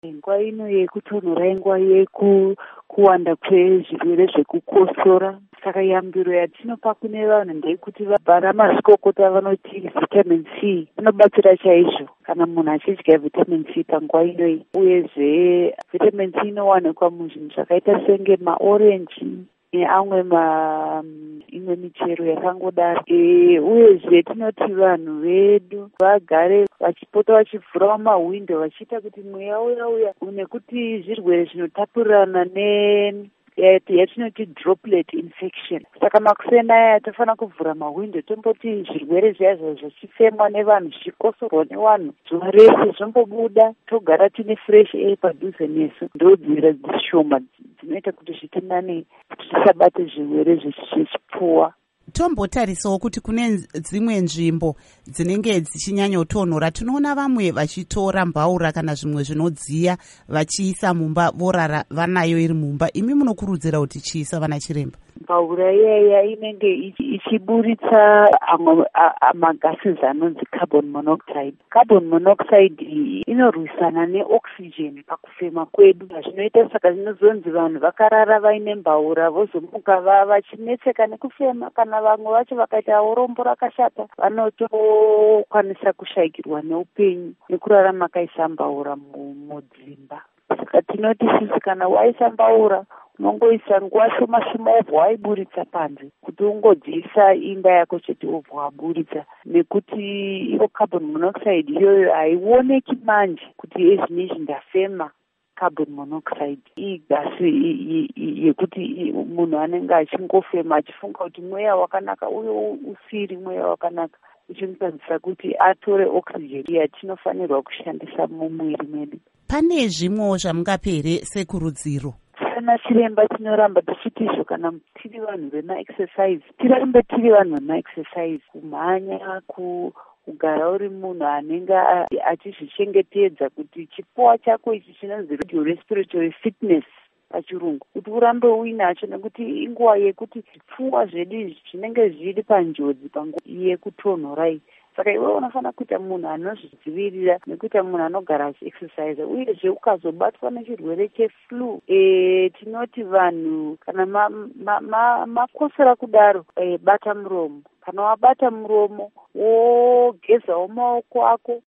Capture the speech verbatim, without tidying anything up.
Nguva ino yekutonhora inguva yekuwanda kwezvirwere zvekukosora. Saka yambiro yatinopa kune vanhu ndeyekuti vana mazvikokota vanoti vitamin C inobatsira chaizvo kana munhu achidya vitamin C panguva inoyi. Uyezve vitamin C inowanikwa muzvinhu zvakaita senge maorenji neamwe ma imwe michero yakangodaro. E, uyezve tinoti vanhu vedu vagare vachipota vachivhurawo mahwindo vachiita kuti mweya uya uya nekuti zvirwere zvinotapurirana ne yatinoti droplet infection. Saka makuseni aya tofanira kuvhura mahwindo tomboti zvirwere zviya zvichifemwa nevanhu zvichikosorwa nevanhu zuva rese zvombobuda togara tine fresh air padhuze nesu. Ndodzira dzishoma dzinoita kuti zvitinane kuti tisabate zvirwere zvechipfuwa. Tombotarisawo kuti kune dzimwe nzvimbo dzinenge dzichinyanyotonhora. Tinoona vamwe vachitora mbaura kana zvimwe zvinodziya vachiisa mumba vorara vanayo iri mumba. Imi munokurudzira kuti chiisa vana chiremba? Mbaura iyaya inenge ichiburitsa amwe magases anonzi carbon monoxide. Carbon monoxide inorwisana neoxygen pakufema kwedu. Zvinoita saka zvinozonzi vanhu vakarara vaine mbaura vozomuka vachinetseka nekufema, kana vamwe vacho vakaita urombo rakashata vanotokwanisa kushayikirwa neupenyu nekurara makaisa mbaura mudzimba. Saka tinoti sisi kana waisa mbaura unongoisa nguva shoma shoma wobva waiburitsa panze kuti ungodziisa imba yako chete wobva waburitsa, nekuti iyo carbon monoxide iyoyo haioneki manje kuti ezvinezvi ndafema carbon monoxide. Iyi gasi yekuti munhu anenge achingofema achifunga kuti mweya wakanaka uyo usiri mweya wakanaka, uchimukadzisa kuti atore oxygen yatinofanirwa kushandisa mumwiri medu. Pane zvimwewo zvamungapere sekurudziro? Sana chiremba tinoramba tichitizvo kana tiri vanhu vema-exercise, tirambe tiri vanhu vema-exercise, kumhanya, kugara uri munhu anenge achizvichengetedza kuti chipfuva chako ichi chinonzi respiratory fitness pachirungu, kuti urambe uinacho, nekuti inguva yekuti zvipfuva zvedu izvi zvinenge zviri panjodzi panguva yekutonhora iyi. Saka iwe unofanira kuita munhu anozvidzivirira nekuita munhu anogara achiexercise. Uyezve ukazobatwa nechirwere cheflu, e, tinoti vanhu kana makosora ma, ma kudaro, e, bata muromo. Kana wabata muromo wogezawo maoko ako